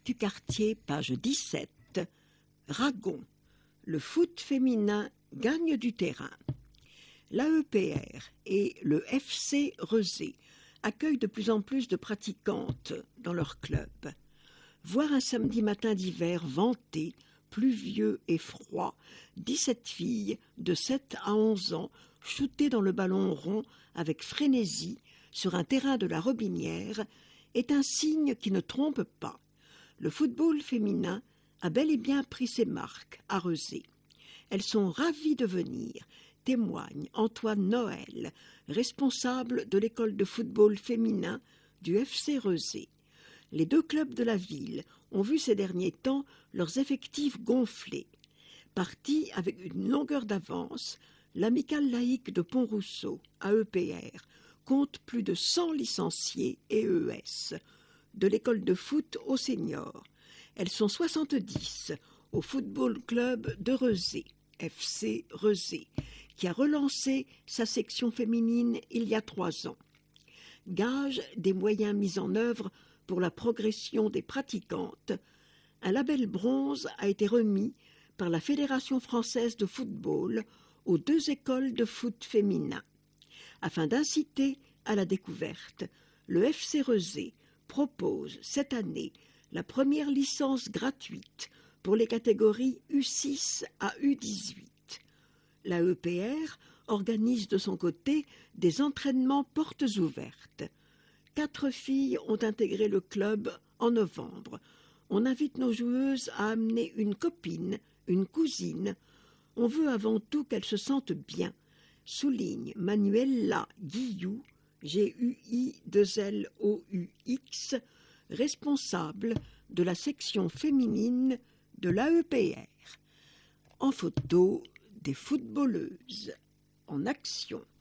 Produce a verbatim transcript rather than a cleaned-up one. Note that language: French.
Actu Quartier, page dix-sept. Ragon. Le foot féminin gagne du terrain. L'A E P R et le F C Rezé accueillent de plus en plus de pratiquantes dans leur club. Voir un samedi matin d'hiver venté, pluvieux et froid, dix-sept filles de sept à onze ans shooter dans le ballon rond avec frénésie sur un terrain de la Robinière est un signe qui ne trompe pas. Le football féminin a bel et bien pris ses marques à Rezé. Elles sont ravies de venir, témoigne Antoine Noël, responsable de l'école de football féminin du F C Rezé. Les deux clubs de la ville ont vu ces derniers temps leurs effectifs gonfler. Parti avec une longueur d'avance, l'amicale laïque de Pont-Rousseau, A E P R, compte plus de cent licenciés et E S. De l'école de foot aux seniors. Elles sont soixante-dix au football club de Rezé, F C Rezé, qui a relancé sa section féminine il y a trois ans. Gage des moyens mis en œuvre pour la progression des pratiquantes, un label bronze a été remis par la Fédération française de football aux deux écoles de foot féminin. Afin d'inciter à la découverte, le F C Rezé propose cette année la première licence gratuite pour les catégories U six à U dix-huit. L'A E P R organise de son côté des entraînements portes ouvertes. Quatre filles ont intégré le club en novembre. On invite nos joueuses à amener une copine, une cousine. On veut avant tout qu'elles se sentent bien, souligne Manuela Guillou, G U I deux L O U X, responsable de la section féminine de l'A E P R. En photo, des footballeuses en action.